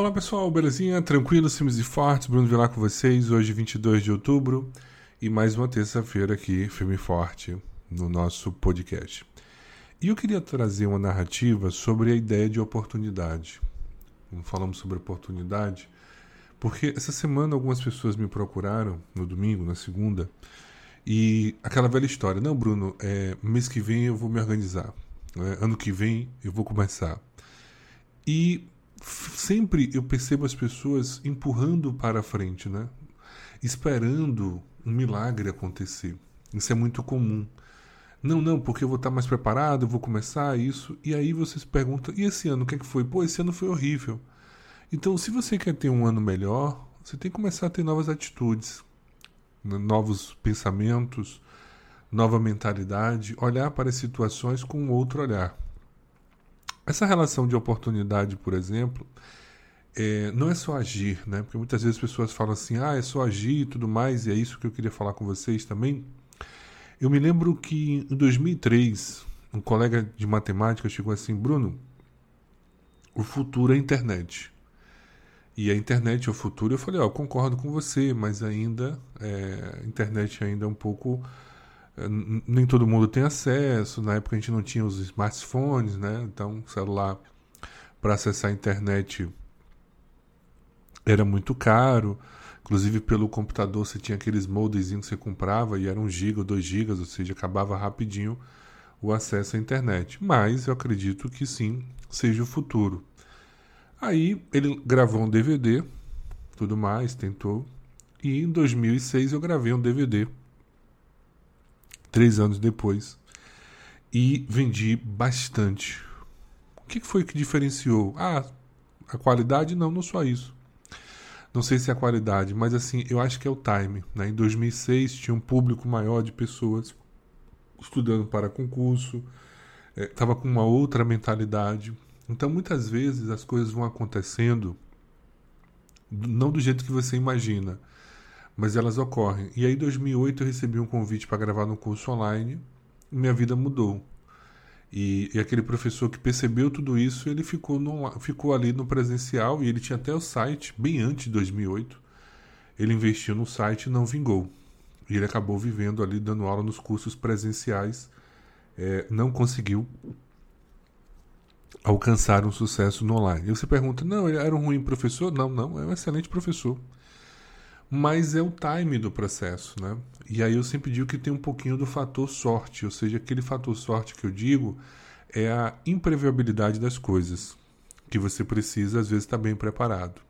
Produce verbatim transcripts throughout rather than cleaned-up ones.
Olá pessoal, belezinha? Tranquilo, simples e fortes, Bruno Vilar com vocês, hoje vinte e dois de outubro e mais uma terça-feira aqui, firme e forte, no nosso podcast. E eu queria trazer uma narrativa sobre a ideia de oportunidade. Falamos sobre oportunidade, porque essa semana algumas pessoas me procuraram, no domingo, na segunda, e aquela velha história, não Bruno, é, mês que vem eu vou me organizar, né? Ano que vem eu vou começar. E sempre eu percebo as pessoas empurrando para frente, né? Esperando um milagre acontecer. Isso é muito comum. Não, não, porque eu vou estar mais preparado, eu vou começar isso. E aí você se pergunta, e esse ano, o que é que foi? Pô, esse ano foi horrível. Então, se você quer ter um ano melhor, você tem que começar a ter novas atitudes, novos pensamentos, nova mentalidade, olhar para as situações com um outro olhar. Essa relação de oportunidade, por exemplo, é, não é só agir, né? Porque muitas vezes as pessoas falam assim, ah, é só agir e tudo mais, e é isso que eu queria falar com vocês também. Eu me lembro que em dois mil e três, um colega de matemática chegou assim, Bruno, o futuro é a internet. E a internet é o futuro. Eu falei, ó, oh, eu concordo com você, mas ainda, é, a internet ainda é um pouco... Nem todo mundo tem acesso, na época a gente não tinha os smartphones, né? Então o celular para acessar a internet era muito caro, inclusive pelo computador você tinha aqueles modezinhos que você comprava e era um giga, dois gigas, ou seja, acabava rapidinho o acesso à internet, mas eu acredito que sim, seja o futuro. Aí ele gravou um D V D, tudo mais, tentou, e em dois mil e seis eu gravei um D V D, três anos depois, e vendi bastante. O que foi que diferenciou? Ah, a qualidade? Não, não só isso. Não sei se é a qualidade, mas assim, eu acho que é o time, né? Em dois mil e seis tinha um público maior de pessoas estudando para concurso, estava é, com uma outra mentalidade. Então, muitas vezes as coisas vão acontecendo não do jeito que você imagina, mas elas ocorrem. E aí, em dois mil e oito, eu recebi um convite para gravar num curso online e minha vida mudou. E, e aquele professor que percebeu tudo isso, ele ficou, no, ficou ali no presencial e ele tinha até o site, bem antes de dois mil e oito. Ele investiu no site e não vingou. E ele acabou vivendo ali, dando aula nos cursos presenciais. É, não conseguiu alcançar um sucesso no online. E você pergunta, não, ele era um ruim professor? Não, não, é um excelente professor. Mas é o time do processo, né? E aí eu sempre digo que tem um pouquinho do fator sorte, ou seja, aquele fator sorte que eu digo é a imprevisibilidade das coisas, que você precisa, às vezes, estar bem preparado.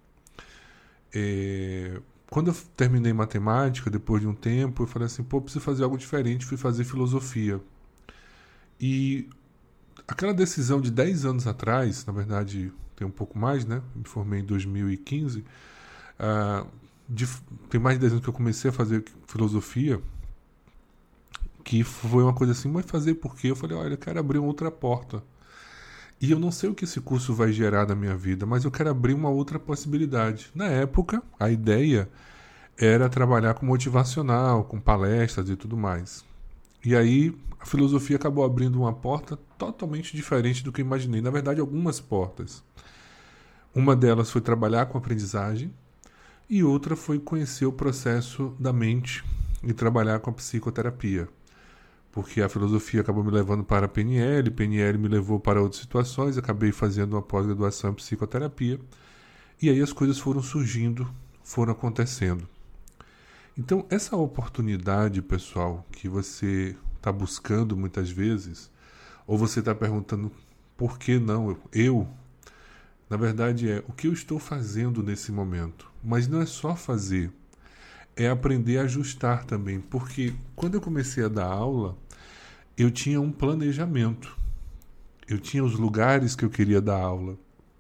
É... Quando eu terminei matemática, depois de um tempo, eu falei assim, pô, preciso fazer algo diferente, fui fazer filosofia. E aquela decisão de dez anos atrás, na verdade, tem um pouco mais, né? Me formei em dois mil e quinze, uh, De, tem mais de dez anos que eu comecei a fazer filosofia, que foi uma coisa assim, mas fazer por quê? Eu falei, olha, eu quero abrir uma outra porta. E eu não sei o que esse curso vai gerar na minha vida, mas eu quero abrir uma outra possibilidade. Na época, a ideia era trabalhar com motivacional, com palestras e tudo mais. E aí, a filosofia acabou abrindo uma porta totalmente diferente do que eu imaginei. Na verdade, algumas portas. Uma delas foi trabalhar com aprendizagem, e outra foi conhecer o processo da mente e trabalhar com a psicoterapia. Porque a filosofia acabou me levando para a P N L, P N L me levou para outras situações, acabei fazendo uma pós-graduação em psicoterapia, e aí as coisas foram surgindo, foram acontecendo. Então, essa oportunidade, pessoal, que você está buscando muitas vezes, ou você está perguntando, por que não eu? Na verdade é, o que eu estou fazendo nesse momento? Mas não é só fazer, é aprender a ajustar também. Porque quando eu comecei a dar aula, eu tinha um planejamento. Eu tinha os lugares que eu queria dar aula.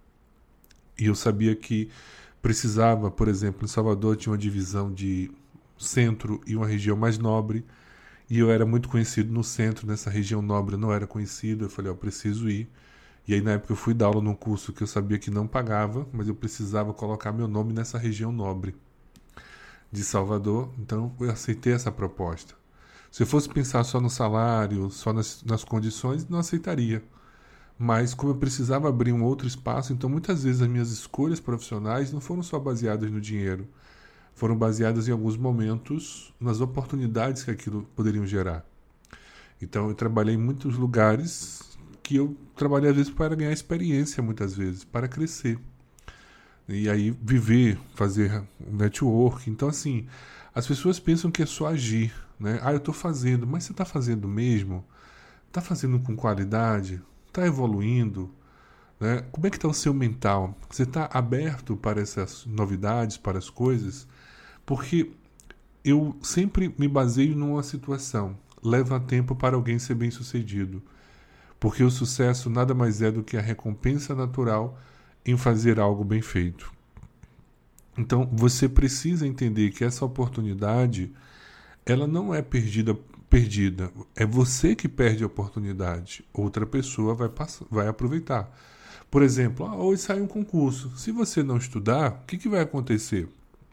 E eu sabia que precisava, por exemplo, em Salvador tinha uma divisão de centro e uma região mais nobre. E eu era muito conhecido no centro, nessa região nobre eu não era conhecido. Eu falei, ó, preciso ir. E aí, na época, eu fui dar aula num curso que eu sabia que não pagava, mas eu precisava colocar meu nome nessa região nobre de Salvador. Então, eu aceitei essa proposta. Se eu fosse pensar só no salário, só nas, nas condições, não aceitaria. Mas como eu precisava abrir um outro espaço, então muitas vezes as minhas escolhas profissionais não foram só baseadas no dinheiro, foram baseadas em alguns momentos nas oportunidades que aquilo poderiam gerar. Então eu trabalhei em muitos lugares que eu trabalhei às vezes para ganhar experiência, muitas vezes, para crescer. E aí viver, fazer network. Então assim, as pessoas pensam que é só agir, né? Ah, eu estou fazendo, mas você está fazendo mesmo? Está fazendo com qualidade? Está evoluindo? Né? Como é que está o seu mental? Você está aberto para essas novidades, para as coisas? Porque eu sempre me baseio numa situação. Leva tempo para alguém ser bem-sucedido. Porque o sucesso nada mais é do que a recompensa natural em fazer algo bem feito. Então, você precisa entender que essa oportunidade, ela não é perdida, perdida. É você que perde a oportunidade. Outra pessoa vai, passar, vai aproveitar. Por exemplo, ah, hoje sai um concurso. Se você não estudar, o que, que vai acontecer?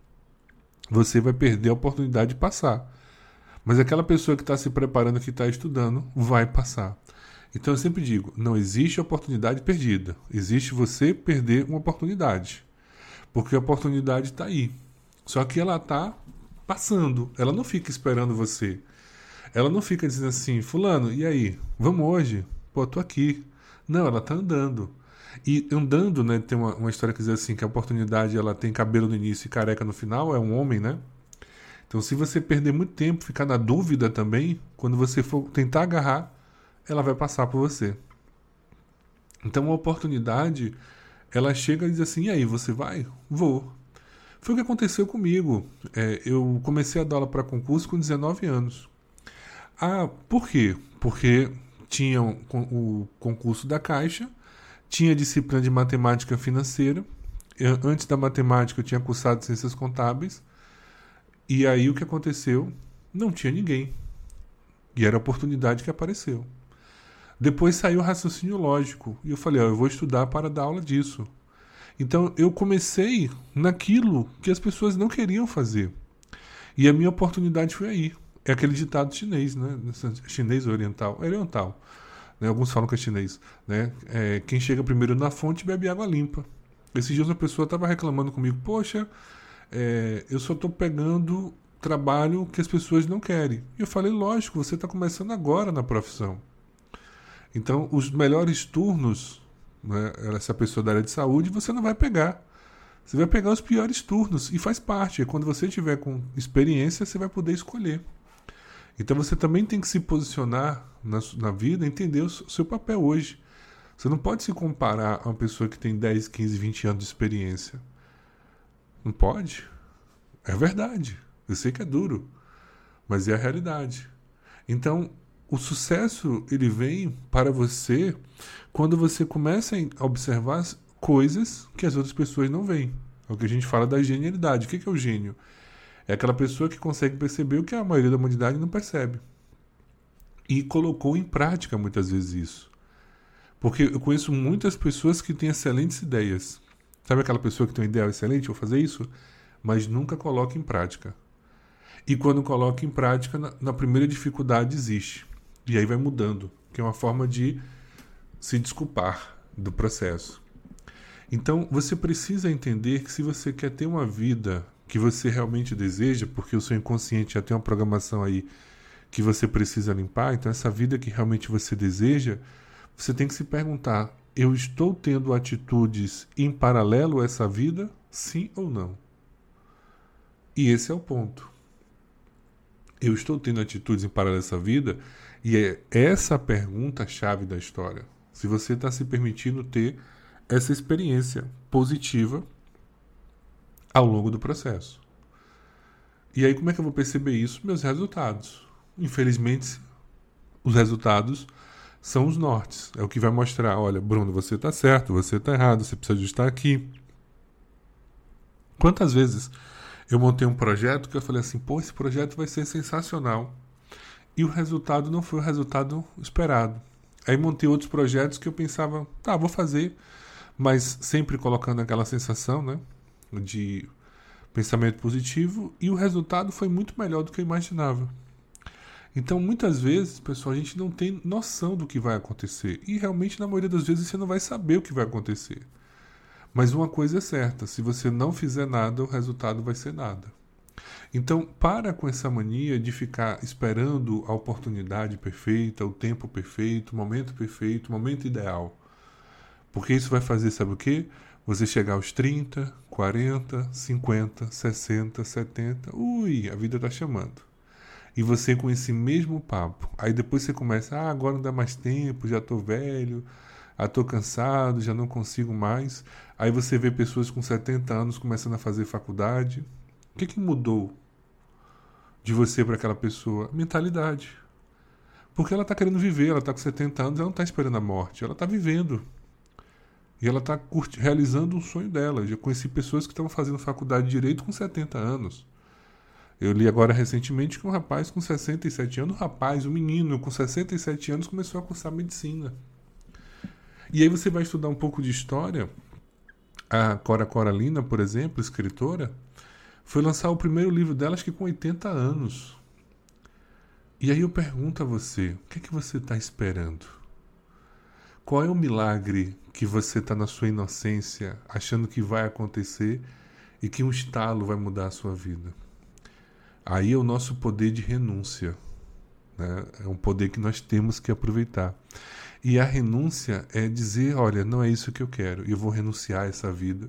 Você vai perder a oportunidade de passar. Mas aquela pessoa que está se preparando, que está estudando, vai passar. Então eu sempre digo, não existe oportunidade perdida. Existe você perder uma oportunidade. Porque a oportunidade está aí. Só que ela está passando. Ela não fica esperando você. Ela não fica dizendo assim, fulano, e aí? Vamos hoje? Pô, tô aqui. Não, ela está andando. E andando, né, tem uma, uma história que diz assim, que a oportunidade ela tem cabelo no início e careca no final, é um homem, né? Então se você perder muito tempo, ficar na dúvida também, quando você for tentar agarrar, ela vai passar por você. Então a oportunidade, ela chega e diz assim, e aí, você vai? Vou. Foi o que aconteceu comigo. É, eu comecei a dar aula para concurso com dezenove anos. Ah, por quê? Porque tinha o concurso da Caixa, tinha disciplina de matemática financeira. Eu, antes da matemática eu tinha cursado ciências contábeis. E aí o que aconteceu? Não tinha ninguém. E era a oportunidade que apareceu. Depois saiu o raciocínio lógico. E eu falei, ó, eu vou estudar para dar aula disso. Então eu comecei naquilo que as pessoas não queriam fazer. E a minha oportunidade foi aí. É aquele ditado chinês, né? Chinês oriental. Oriental. Né? Alguns falam que é chinês. Né? É, quem chega primeiro na fonte bebe água limpa. Esses dias uma pessoa estava reclamando comigo. Poxa, é, eu só estou pegando trabalho que as pessoas não querem. E eu falei, lógico, você está começando agora na profissão. Então, os melhores turnos, né, essa pessoa da área de saúde, você não vai pegar. Você vai pegar os piores turnos. E faz parte. Quando você tiver com experiência, você vai poder escolher. Então, você também tem que se posicionar na, na vida, entender o seu papel hoje. Você não pode se comparar a uma pessoa que tem dez, quinze, vinte anos de experiência. Não pode. É verdade. Eu sei que é duro, mas é a realidade. Então, o sucesso, ele vem para você quando você começa a observar coisas que as outras pessoas não veem. É o que a gente fala da genialidade. O que é o gênio? É aquela pessoa que consegue perceber o que a maioria da humanidade não percebe. E colocou em prática muitas vezes isso. Porque eu conheço muitas pessoas que têm excelentes ideias. Sabe aquela pessoa que tem uma ideia excelente, vou fazer isso? Mas nunca coloca em prática. E quando coloca em prática, na, na primeira dificuldade existe. E aí vai mudando, que é uma forma de se desculpar do processo. Então, você precisa entender que se você quer ter uma vida que você realmente deseja, porque o seu inconsciente já tem uma programação aí que você precisa limpar, então essa vida que realmente você deseja, você tem que se perguntar, eu estou tendo atitudes em paralelo a essa vida? Sim ou não? E esse é o ponto. Eu estou tendo atitudes em paralelo a essa vida? E é essa a pergunta-chave da história. Se você está se permitindo ter essa experiência positiva ao longo do processo. E aí como é que eu vou perceber isso? Meus resultados. Infelizmente, os resultados são os nortes. É o que vai mostrar, olha, Bruno, você está certo, você está errado, você precisa ajustar aqui. Quantas vezes eu montei um projeto que eu falei assim, pô, esse projeto vai ser sensacional. E o resultado não foi o resultado esperado. Aí montei outros projetos que eu pensava, tá, vou fazer, mas sempre colocando aquela sensação, né, de pensamento positivo, e o resultado foi muito melhor do que eu imaginava. Então, muitas vezes, pessoal, a gente não tem noção do que vai acontecer. E realmente, na maioria das vezes, você não vai saber o que vai acontecer. Mas uma coisa é certa, se você não fizer nada, o resultado vai ser nada. Então, para com essa mania de ficar esperando a oportunidade perfeita, o tempo perfeito, o momento perfeito, o momento ideal. Porque isso vai fazer, sabe o quê? Você chegar aos trinta, quarenta, cinquenta, sessenta, setenta, ui, a vida está chamando. E você com esse mesmo papo. Aí depois você começa, ah, agora não dá mais tempo, já estou velho, ah, estou cansado, já não consigo mais. Aí você vê pessoas com setenta anos começando a fazer faculdade. O que, que mudou de você para aquela pessoa? Mentalidade. Porque ela está querendo viver, ela está com setenta anos, ela não está esperando a morte, ela está vivendo. E ela está realizando um sonho dela. Eu já conheci pessoas que estavam fazendo faculdade de Direito com setenta anos. Eu li agora recentemente que um rapaz com sessenta e sete anos, um rapaz, um menino com sessenta e sete anos começou a cursar medicina. E aí você vai estudar um pouco de história. A Cora Coralina, por exemplo, escritora, foi lançar o primeiro livro dela, acho que com oitenta anos. E aí eu pergunto a você, o que é que você está esperando? Qual é o milagre que você está na sua inocência, achando que vai acontecer e que um estalo vai mudar a sua vida? Aí é o nosso poder de renúncia, né? É um poder que nós temos que aproveitar. E a renúncia é dizer, olha, não é isso que eu quero, eu vou renunciar a essa vida,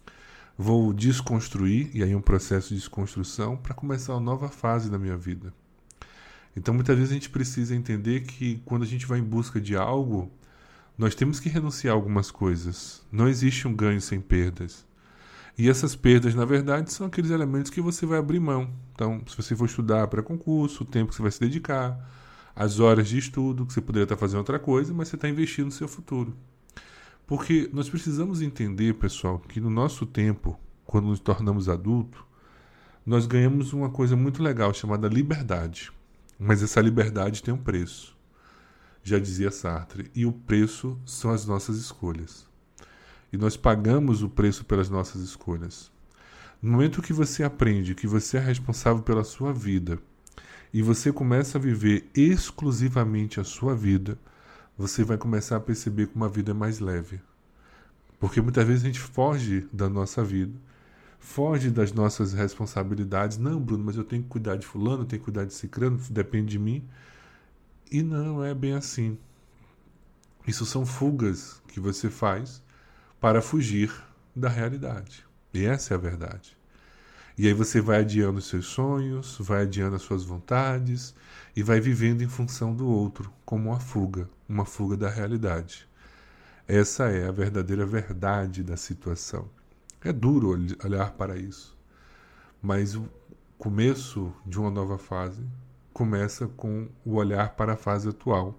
vou desconstruir, e aí é um processo de desconstrução, para começar uma nova fase da minha vida. Então muitas vezes a gente precisa entender que quando a gente vai em busca de algo, nós temos que renunciar a algumas coisas. Não existe um ganho sem perdas. E essas perdas, na verdade, são aqueles elementos que você vai abrir mão. Então, se você for estudar para concurso, o tempo que você vai se dedicar, as horas de estudo, que você poderia estar fazendo outra coisa, mas você está investindo no seu futuro. Porque nós precisamos entender, pessoal, que no nosso tempo, quando nos tornamos adultos, nós ganhamos uma coisa muito legal chamada liberdade. Mas essa liberdade tem um preço. Já dizia Sartre. E o preço são as nossas escolhas. E nós pagamos o preço pelas nossas escolhas. No momento que você aprende que você é responsável pela sua vida e você começa a viver exclusivamente a sua vida, você vai começar a perceber que uma vida é mais leve. Porque muitas vezes a gente foge da nossa vida, foge das nossas responsabilidades. Não, Bruno, mas eu tenho que cuidar de fulano, eu tenho que cuidar de ciclano, depende de mim. E não é bem assim. Isso são fugas que você faz para fugir da realidade. E essa é a verdade. E aí você vai adiando os seus sonhos, vai adiando as suas vontades e vai vivendo em função do outro, como uma fuga, uma fuga da realidade. Essa é a verdadeira verdade da situação. É duro olhar para isso, mas o começo de uma nova fase começa com o olhar para a fase atual.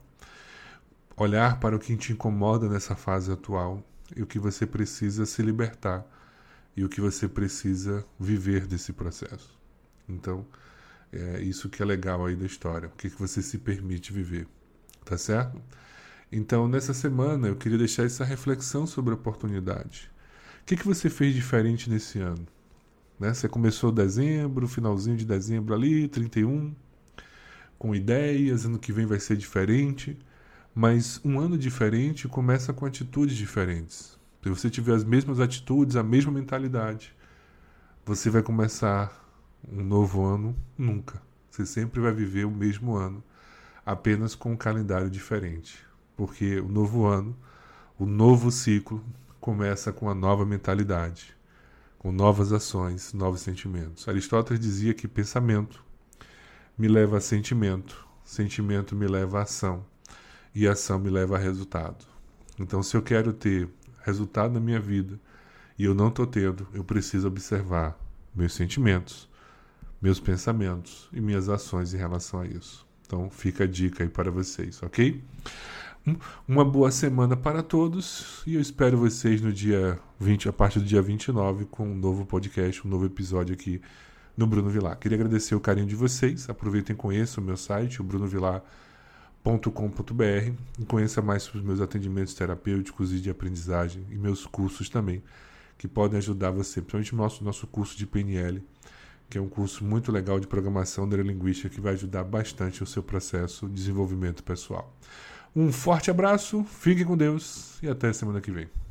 Olhar para o que te incomoda nessa fase atual e o que você precisa se libertar e o que você precisa viver desse processo. Então, é isso que é legal aí da história. O que você se permite viver. Tá certo? Então, nessa semana, eu queria deixar essa reflexão sobre a oportunidade. O que você fez diferente nesse ano? Né? Você começou dezembro, finalzinho de dezembro ali, trinta e um, com ideias, ano que vem vai ser diferente. Mas um ano diferente começa com atitudes diferentes. Se você tiver as mesmas atitudes, a mesma mentalidade, você vai começar um novo ano nunca. Você sempre vai viver o mesmo ano, apenas com um calendário diferente. Porque o novo ano, o novo ciclo, começa com a nova mentalidade, com novas ações, novos sentimentos. Aristóteles dizia que pensamento me leva a sentimento, sentimento me leva a ação, e a ação me leva a resultado. Então, se eu quero ter resultado na minha vida e eu não estou tendo, eu preciso observar meus sentimentos, meus pensamentos e minhas ações em relação a isso. Então, fica a dica aí para vocês, ok? Uma boa semana para todos e eu espero vocês no dia vinte, a partir do dia vinte e nove, com um novo podcast, um novo episódio aqui no Bruno Vilar. Queria agradecer o carinho de vocês. Aproveitem e conheçam o meu site, o bruno vilar ponto com ponto b r, e conheça mais sobre os meus atendimentos terapêuticos e de aprendizagem e meus cursos também, que podem ajudar você, principalmente o nosso, nosso curso de P N L, que é um curso muito legal de programação neurolinguística que vai ajudar bastante o seu processo de desenvolvimento pessoal. Um forte abraço, fiquem com Deus e até semana que vem.